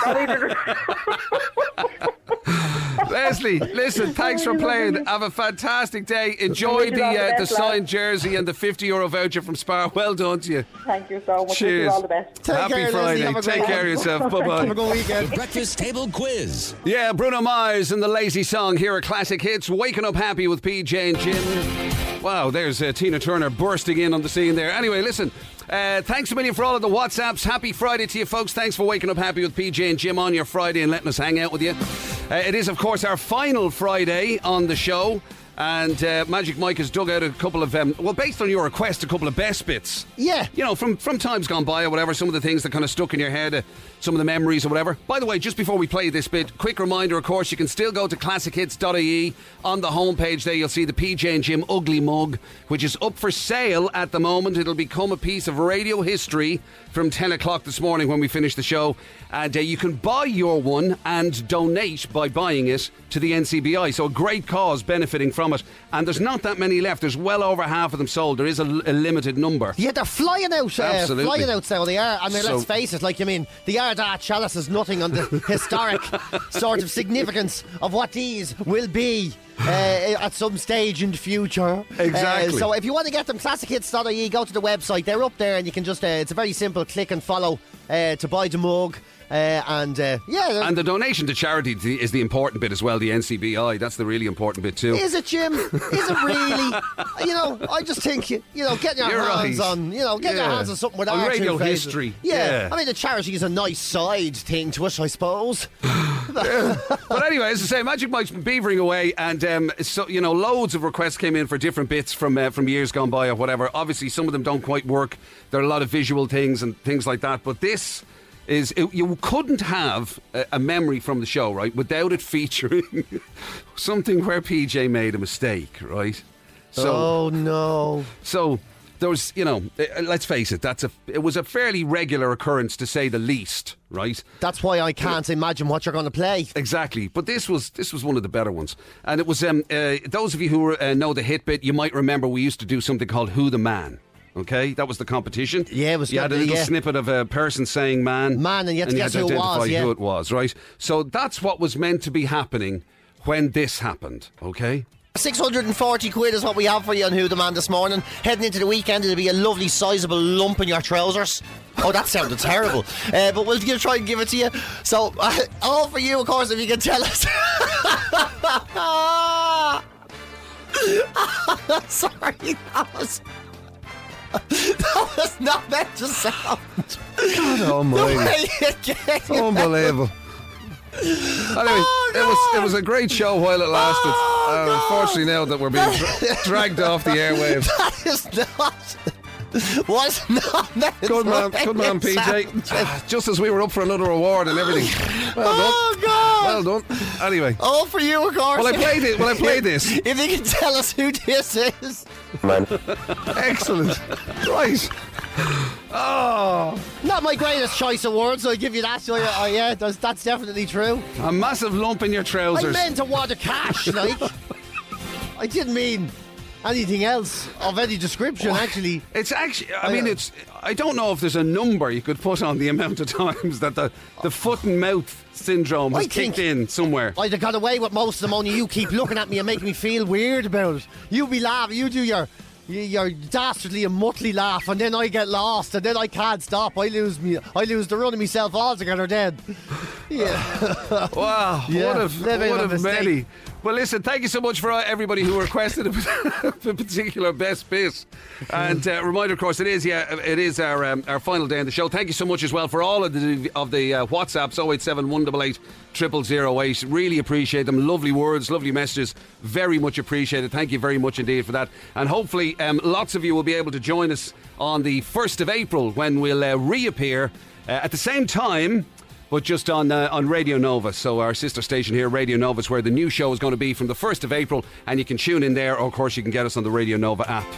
Leslie, listen, thanks for playing. Have a fantastic day. Enjoy the uh, the signed jersey and the fifty euro voucher from Spar. Well done to you. Thank you so much. Cheers. All the best. Take Happy care, Friday. Leslie. Have a Take great care one. of yourself. Bye-bye. Have a good weekend. The Breakfast Table Quiz. Yeah, Bruno Mars and the Lazy Song here at Classic Hits. Waking up happy with P J and Jim. Wow, there's uh, Tina Turner bursting in on the scene there. Anyway, listen, uh, thanks a million for all of the WhatsApps. Happy Friday to you folks. Thanks for waking up happy with P J and Jim on your Friday and letting us hang out with you. Uh, it is, of course, our final Friday on the show. And uh, Magic Mike has dug out a couple of, um, well, based on your request, a couple of best bits. Yeah. You know, from, from times gone by or whatever, some of the things that kind of stuck in your head, uh, some of the memories or whatever. By the way, just before we play this bit, quick reminder, of course, you can still go to classic hits dot I E. On the homepage there, you'll see the P J and Jim Ugly Mug, which is up for sale at the moment. It'll become a piece of radio history from ten o'clock this morning when we finish the show. And uh, you can buy your one and donate by buying it to the N C B I. So a great cause benefiting from it. And there's not that many left. There's well over half of them sold. There is a, a limited number. Yeah, they're flying out. Uh, Absolutely. Flying out, so they are. I mean, So- let's face it, like, I mean, the Ardagh Chalice is nothing on the historic sort of significance of what these will be. Uh, at some stage in the future. Exactly. Uh, so if you want to get them, classic hits dot I E, go to the website. They're up there and you can just, uh, it's a very simple click and follow uh, to buy the mug. Uh, and uh, yeah. And the donation to charity is the important bit as well, the N C B I. That's the really important bit too. Is it, Jim? Is it really? You know, I just think, you know, getting your You're hands right. on, you know, getting Yeah. your hands on something with On our radio two faces. history. Yeah. Yeah. I mean, the charity is a nice side thing to us, I suppose. But anyway, as I say, Magic Mike's been beavering away, and um, so you know, loads of requests came in for different bits from uh, from years gone by or whatever. Obviously, some of them don't quite work. There are a lot of visual things and things like that. But this is it, you couldn't have a, a memory from the show, right, without it featuring something where P J made a mistake, right? So, oh no! So there was, you know, uh, let's face it, that's a it was a fairly regular occurrence to say the least, right? That's why I can't imagine what you're going to play. Exactly, but this was this was one of the better ones, and it was um, uh, those of you who uh, know the hit bit, you might remember we used to do something called Who the Man. Okay, that was the competition. Yeah, it was. You had a little yeah. snippet of a person saying "man," Man, and you had to and guess you had who to it identify was, yeah. who it was, right? So that's what was meant to be happening when this happened. Okay. six hundred forty quid is what we have for you on Who the Man this morning. Heading into the weekend, it'll be a lovely sizable lump in your trousers. Oh, that sounded terrible. Uh, but we'll give, try and give it to you. So, uh, all for you, of course, if you can tell us. Sorry, that was... That was not meant to sound. God almighty. The way it came out. Unbelievable. Anyway, Oh, it was it was a great show while it lasted. Oh, uh, God. unfortunately, now that we're being dra- dragged off the airwaves. That is not... Was not meant Good to man, make good man, it P J. sound. Just as we were up for another award and everything. Well Oh, done. God. Well done. Anyway. All for you, of course. Well, I played it. Well, I played this. If you can tell us who this is. Man. Excellent. Right. Oh. Not my greatest choice of words, I'll give you that. So, oh, yeah, that's, that's definitely true. A massive lump in your I trousers. meant to want the cash, like. I didn't mean anything else of any description, actually. It's actually, I mean, it's, I don't know if there's a number you could put on the amount of times that the, the foot and mouth syndrome has I think- kicked in somewhere. I'd have got away with most of them, only you keep looking at me and making me feel weird about it. You be laughing, you do your your dastardly and muttly laugh, and then I get lost, and then I can't stop. I lose me, I lose the run of myself altogether then. Yeah. Wow, Yeah, one of, living one a of mistake. many. Well, listen, thank you so much for uh, everybody who requested a, a particular best bit. And uh, reminder, of course, it is yeah, it is our um, our final day in the show. Thank you so much as well for all of the of the uh, WhatsApps oh eight seven, one eight eight, zero zero zero eight. Really appreciate them. Lovely words, lovely messages. Very much appreciated. Thank you very much indeed for that. And hopefully, um, lots of you will be able to join us on the first of April when we'll uh, reappear uh, at the same time. But just on uh, on Radio Nova, so our sister station here, Radio Nova, is where the new show is going to be from the first of April, and you can tune in there, or of course you can get us on the Radio Nova app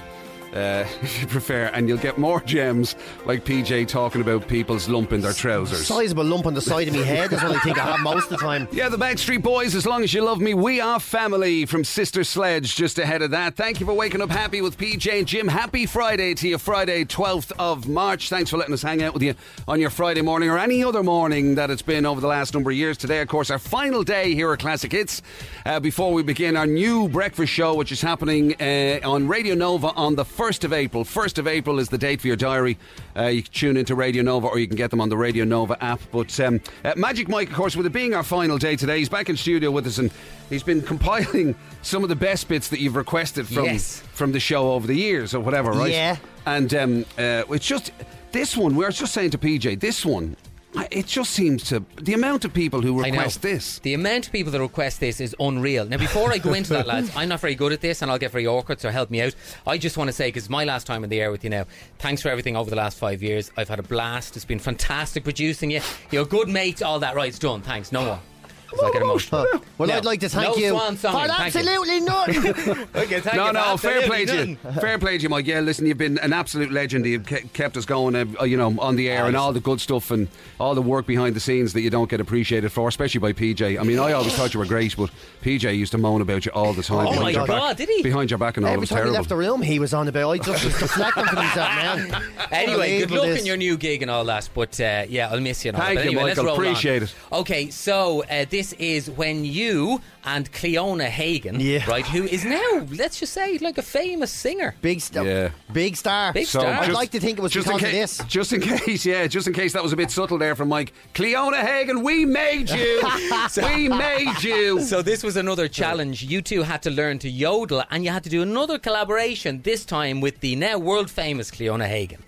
Uh, if you prefer, and you'll get more gems like P J talking about people's lump in their trousers. Sizable lump on the side of my head is what I think I have most of the time. Yeah, the Backstreet Boys, As Long As You Love Me, We Are Family from Sister Sledge just ahead of that. Thank you for waking up happy with P J and Jim. Happy Friday to you, Friday twelfth of March. Thanks for letting us hang out with you on your Friday morning or any other morning that it's been over the last number of years. Today, of course, our final day here at Classic Hits uh, before we begin our new breakfast show, which is happening uh, on Radio Nova on the first of April. first of April is the date for your diary. Uh, you can tune into Radio Nova or you can get them on the Radio Nova app. But um, uh, Magic Mike, of course, with it being our final day today, he's back in studio with us and he's been compiling some of the best bits that you've requested from, yes. from the show over the years or whatever, right? Yeah. And um, uh, it's just, this one, we were just saying to P J, this one, it just seems to, the amount of people who request this. The amount of people that request this is unreal. Now, before I go into that, lads, I'm not very good at this and I'll get very awkward, so help me out. I just want to say, because it's my last time in the air with you now, thanks for everything over the last five years. I've had a blast. It's been fantastic producing you. You're a good mate, all that. Right, it's done. Thanks. No more. So I get emotional. Well, No. I'd like to thank No you swan songing, for thank you. absolutely nothing. Okay, thank No, you. no, fair Absolutely play to you. none. Fair play to you, Mike. Yeah, listen, you've been an absolute legend. You've ke- kept us going, uh, you know, on the air and all the good stuff and all the work behind the scenes that you don't get appreciated for, especially by P J. I mean, I always thought you were great, but P J used to moan about you all the time. Oh behind my your God, back, did he? Behind your back and all. It Every was time he terrible. left the room, he was on about. I just was deflecting from himself, man. Anyway, good Unbelievable luck this. in your new gig and all that. But uh, yeah, I'll miss you. And all. Thank but you, anyway, let's Michael. roll Appreciate on. it. Okay, so uh, this is when you and Cleona Hagan, Yeah. right, who is now, let's just say, like a famous singer. Big star. Yeah. Big star. Big So, star. I'd just- like to think it was just because in of case, this. Just in case, yeah, just in case that was a bit subtle there from Mike. Cleona Hagan, we made you. we made you. So this was another challenge. You two had to learn to yodel, and you had to do another collaboration, this time with the now world famous Cleona Hagan.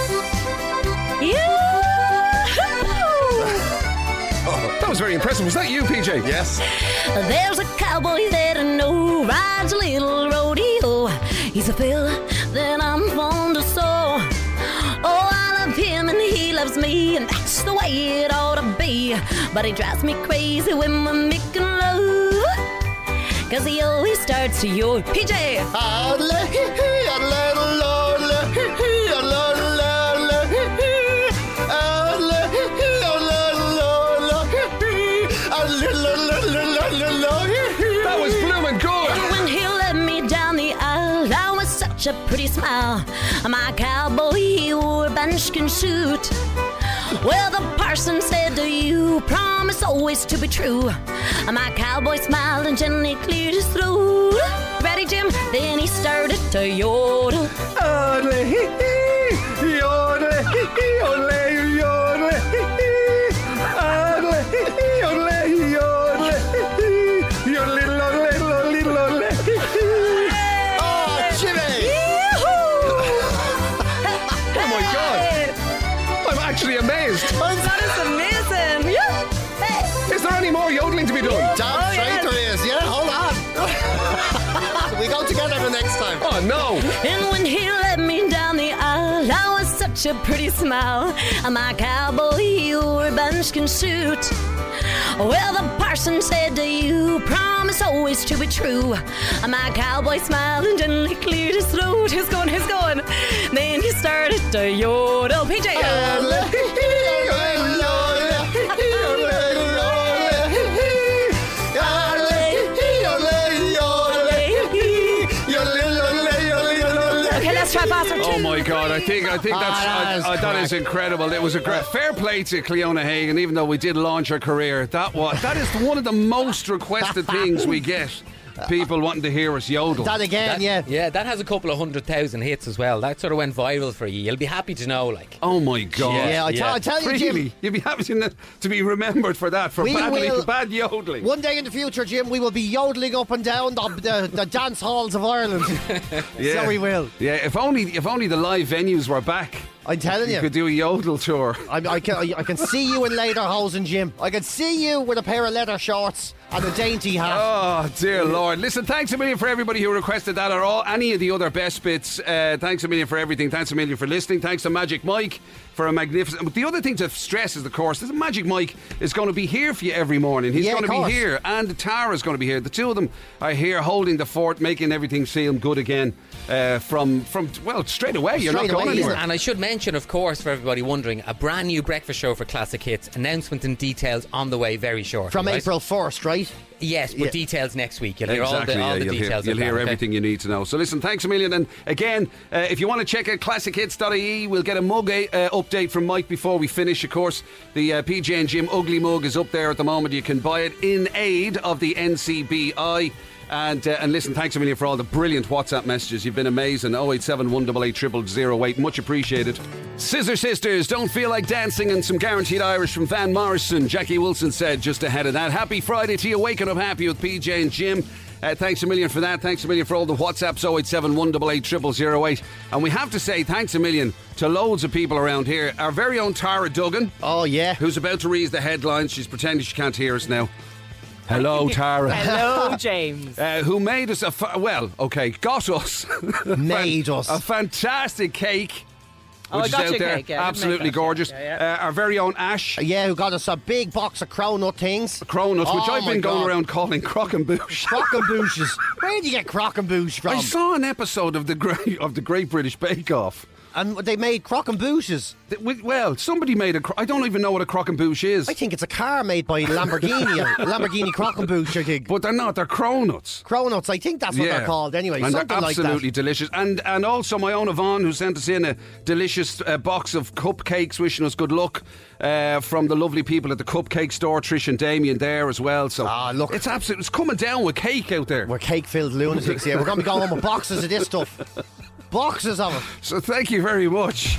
That was very impressive. Was that you, P J? Yes. There's a cowboy that I know rides a little rodeo. He's a fella that I'm fond of so. Oh, I love him and he loves me, and that's the way it ought to be. But he drives me crazy when we're making love, 'cause he always starts to your P J. That was bloomin' good. When he led me down the aisle, that was such a pretty smile. My cowboy, he wore a buckskin suit. Well, the parson said, do you promise always to be true? My cowboy smiled and gently cleared his throat. Ready, Jim? Then he started to yodel. Oh, Jimmy! Oh my God. I'm actually amazed. That is amazing. Yeah. Is there any more yodeling to be done? Damn straight there is. Yeah, hold on. We go together the next time. Oh no. And when he led me down the aisle, that was such a pretty smile. My cowboy, he wore a buckskin suit. Well, the parson said, do you promise always to be true? My cowboy smiled and gently cleared his throat. Who's going, who's going? Then he started to yodel. P J. Okay, let's try faster. Oh my God! I think I think that's Ah, that I- is I- that correct. is incredible. It was a great fair play to Cleona Hagan, even though we did launch her career. That was that is one of the most requested things we get. People wanting to hear us yodel. That again, That- yeah. Yeah, that has a couple of hundred thousand hits as well. That sort of went viral for you. You'll be happy to know, like. Oh my God! Yeah, I, tell, I tell you, Jim. Really, you'd be happy to, to be remembered for that for We badly, will- bad yodeling. One day in the future, Jim, we will be yodeling up and down the, the, the dance halls of Ireland. So we will. Yeah, if only if only the live venues were back. I'm telling You you. could do a yodel tour. I, I, can, I, I can see you in lederhosen, Jim. I can see you with a pair of leather shorts and a dainty hat. Oh, dear Lord. Listen, thanks a million for everybody who requested that or all, any of the other best bits. Uh, thanks a million for everything. Thanks a million for listening. Thanks to Magic Mike for a magnificent... But the other thing to stress is, of course, this Magic Mike is going to be here for you every morning. He's Yeah, going of to be course. here, and Tara's going to be here. The two of them are here holding the fort, making everything seem good again uh, from, from, well, straight away. You're Straight not going away, anywhere. And I should mention, of course, for everybody wondering, a brand new breakfast show for Classic Hits. Announcement and details on the way very shortly. From right? April first, right? Yes, but Yeah. details next week. You'll hear Exactly, all the, all yeah, the you'll details. hear, of you'll hear that, okay? everything you need to know. So listen, thanks a million. And again, uh, if you want to check out classic hits dot I E, we'll get a mug uh, update from Mike before we finish. Of course, the uh, P J and Jim Ugly Mug is up there at the moment. You can buy it in aid of the N C B I. And, uh, and listen, thanks a million for all the brilliant WhatsApp messages. You've been amazing. oh eight seven one eight eight zero zero zero eight. Much appreciated. Scissor Sisters, Don't Feel Like Dancing, and some guaranteed Irish from Van Morrison. Jackie Wilson said just ahead of that. Happy Friday to you. Waking up happy with P J and Jim. Uh, thanks a million for that. Thanks a million for all the WhatsApps. oh eight seven one eight eight zero zero zero eight. And we have to say thanks a million to loads of people around here. Our very own Tara Duggan. Oh, yeah. Who's about to read the headlines. She's pretending she can't hear us now. Hello, Tara. Hello, James. Uh, who made us a fa- well, okay, got us Made us. a fantastic cake. Oh, I Which is got out your there, cake, yeah, I didn't absolutely make that, gorgeous. yeah, yeah. Uh, our very own Ash Yeah, who got us a big box of cronut things. Cronuts, which Oh, I've my been going God. around calling crock and boosh. Crock-and-booshes. Where did you get crock-and-boosh from? I saw an episode of the Great of the Great British Bake Off. And they made crock-and-booshes. Th- we- Well, somebody made a. cro- I don't even know what a crock and boosh is. I think it's a car made by Lamborghini. a Lamborghini crock-and-boosh, I think. But they're not. They're cronuts. Cronuts, I think that's what they're called anyway. And something they're like absolutely that. delicious. And and also my own Yvonne, who sent us in a delicious uh, box of cupcakes, wishing us good luck uh, from the lovely people at the cupcake store, Trish and Damien there as well. So Ah, look. it's absolutely it's coming down with cake out there. We're cake-filled lunatics here. We're going to be going home with boxes of this stuff. Boxes of it. So thank you very much.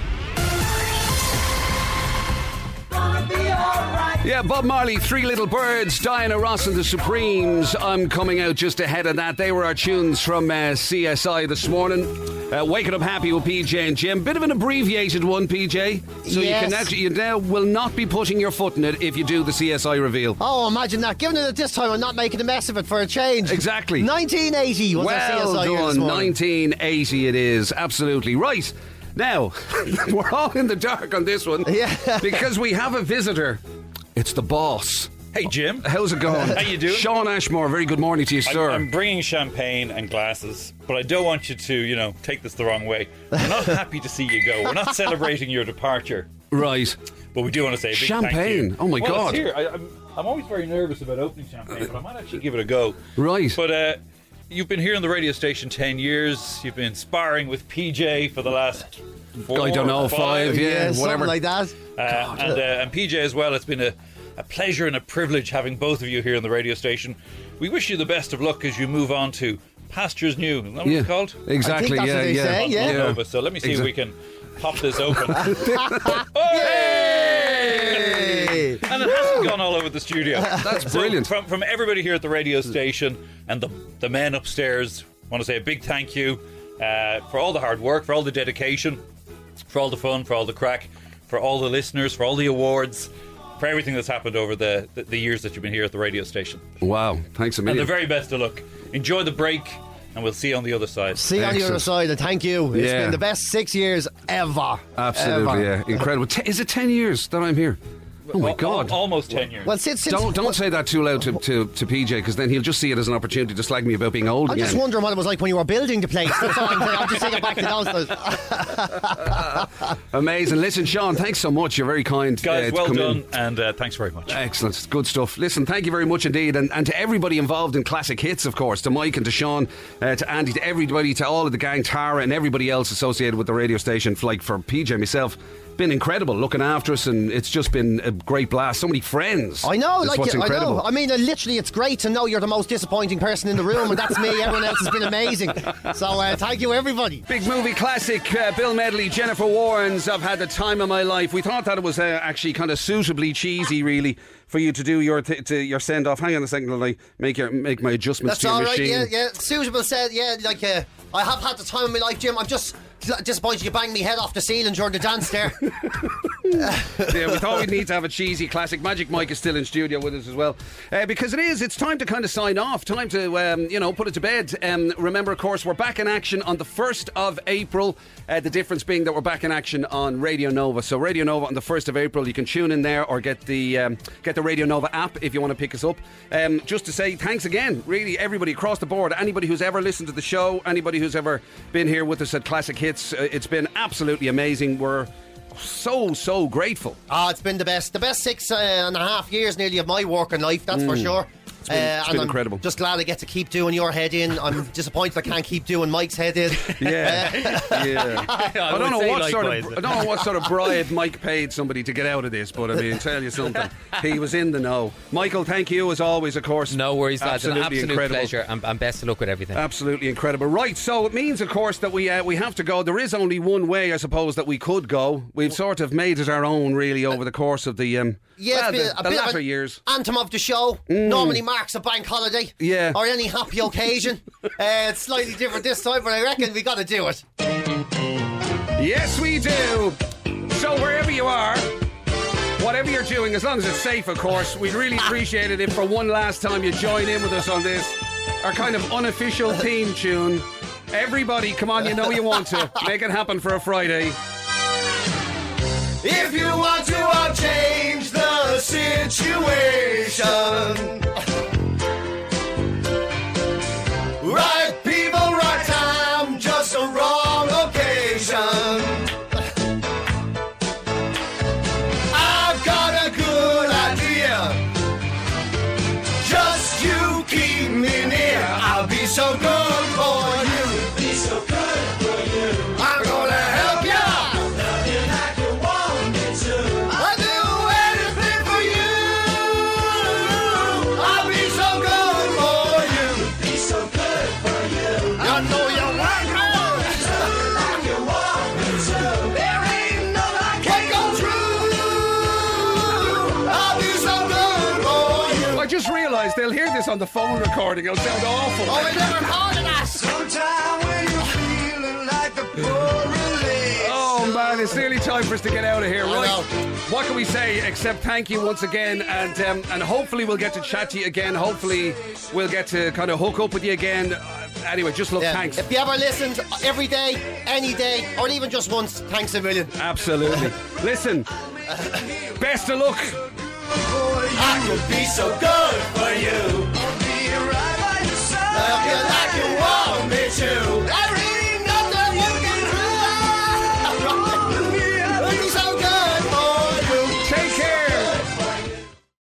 Yeah, Bob Marley, Three Little Birds, Diana Ross and the Supremes. I'm coming out just ahead of that. They were our tunes from uh, C S I this morning. Uh, waking up happy with P J and Jim. Bit of an abbreviated one, P J. So Yes. you can actually, you now will not be putting your foot in it if you do the C S I reveal. Oh, imagine that. Giving it at this time and not making a mess of it for a change. Exactly. nineteen eighty was our Well C S I here this done. morning. nineteen eighty it is. Absolutely. Right. Now, we're all in the dark on this one. Yeah. Because we have a visitor. It's the boss. Hey, Jim. How's it going? How you doing? Sean Ashmore, very good morning to you, sir. I'm, I'm bringing champagne and glasses, but I don't want you to, you know, take this the wrong way. We're not happy to see you go. We're not celebrating your departure, right. but we do want to say a big Champagne. thank you. Oh, my well, God. It's here. I, I'm, I'm always very nervous about opening champagne, but I might actually give it a go. Right. But uh, you've been here on the radio station ten years. You've been sparring with P J for the last four, I don't know, five, yeah, Yeah, whatever. something like that. Uh, and, uh, and P J as well. It's been a, a pleasure and a privilege having both of you here on the radio station. We wish you the best of luck as you move on to pastures new. Isn't that what Yeah, it's called? exactly. I think that's yeah, what they yeah. say, On yeah. Nova. So let me see if Exa- we can pop this open. Hey! And it hasn't gone all over the studio. That's So brilliant. From, from everybody here at the radio station and the, the men upstairs, I want to say a big thank you uh, for all the hard work, for all the dedication, for all the fun, for all the crack, for all the listeners, for all the awards, for everything that's happened over the, the, the years that you've been here at the radio station. Wow, thanks a And million. the very best of luck. Enjoy the break, and we'll see you on the other side. See you on the Excellent. other side, and thank you. It's Yeah. been the best six years ever. Absolutely, Ever. yeah. Incredible. Te- is it ten years that I'm here? Oh, my Al- God. al- almost ten years. Well, since, since Don't don't say that too loud to, to, to P J, because then he'll just see it as an opportunity to slag me about being old I'm again. just wondering what it was like when you were building the place. That's all I'm saying. I'm just thinking back to those. Amazing. Listen, Sean, thanks so much. You're very kind. Guys, uh, to well come done, in. and uh, thanks very much. Excellent. Good stuff. Listen, thank you very much indeed. And, and to everybody involved in Classic Hits, of course, to Mike and to Sean, uh, to Andy, to everybody, to all of the gang, Tara, and everybody else associated with the radio station, like for P J, myself. Been incredible looking after us, and it's just been a great blast. So many friends. I know, That's like what's you, I incredible. know. I mean, uh, literally, it's great to know you're the most disappointing person in the room, and that's me. Everyone else has been amazing. So, uh, thank you, everybody. Big movie classic, uh, Bill Medley, Jennifer Warnes. I've had the time of my life. We thought that it was uh, actually kind of suitably cheesy, really, for you to do your th- to your send off. Hang on a second, while I make your, make my adjustments That's to your all right. machine. Yeah, yeah. Suitable said, yeah, like uh, I have had the time of my life, Jim. I'm just disappointed you banged me head off the ceiling during the dance there. Yeah, we thought we'd need to have a cheesy classic. Magic Mike is still in studio with us as well. Uh, because it is, it's time to kind of sign off. Time to, um, you know, put it to bed. Um, remember, of course, we're back in action on the first of April. Uh, the difference being that we're back in action on Radio Nova. So Radio Nova on the first of April, you can tune in there or get the um, get the Radio Nova app if you want to pick us up. Um, just to say thanks again, really, everybody across the board. Anybody who's ever listened to the show, anybody who's ever been here with us at Classic Hits, uh, it's been absolutely amazing. We're so, so grateful. Oh, it's been the best. The best six uh, and a half years nearly of my working life, that's mm. for sure. It's been, uh, it's been and incredible. I'm just glad I get to keep doing your head in. I'm disappointed I can't keep doing Mike's head in. Yeah, yeah. I, I don't know what sort of I don't know what sort of bribe Mike paid somebody to get out of this, but I mean, tell you something, he was in the know. Michael, thank you as always. Of course, no worries, lads. Absolutely an absolute incredible. pleasure, and, and best of luck with everything. Absolutely incredible. Right, so it means, of course, that we uh, we have to go. There is only one way, I suppose, that we could go. We've sort of made it our own, really, over the course of the um, yeah, well, the, a the bit latter of an years. Anthem of the show mm. normally marks a bank holiday. Yeah. Or any happy occasion. uh, it's slightly different this time, but I reckon we got to do it. Yes, we do. So wherever you are, whatever you're doing, as long as it's safe, of course, we'd really appreciate it if for one last time you join in with us on this, our kind of unofficial theme tune. Everybody, come on, you know you want to. Make it happen for a Friday. If you want to uh, change the situation, right people, right time, just a wrong occasion. I've got a good idea. Just you keep me near. I'll be so good for you. Be so good for you. I'm gonna help you. Love you like you want me to. I'll do anything for you. I'll be so good for you. Be so good for you. I know you like me. Like you want me to. There ain't nothing I can't go through. I'll be so good for you. I just realised they'll hear this on the phone recording. It'll sound awful. Oh, we never recorded that. Sometime when you're feeling like a poor relief. Oh man, it's nearly time for us to get out of here. Right, what can we say except thank you once again, and um, and hopefully we'll get to chat to you again. Hopefully we'll get to kind of hook up with you again. Uh, anyway, just look, Yeah. thanks. If you ever listened every day, any day, or even just once, thanks a million. Absolutely. Listen, best of luck. I could be so good for you.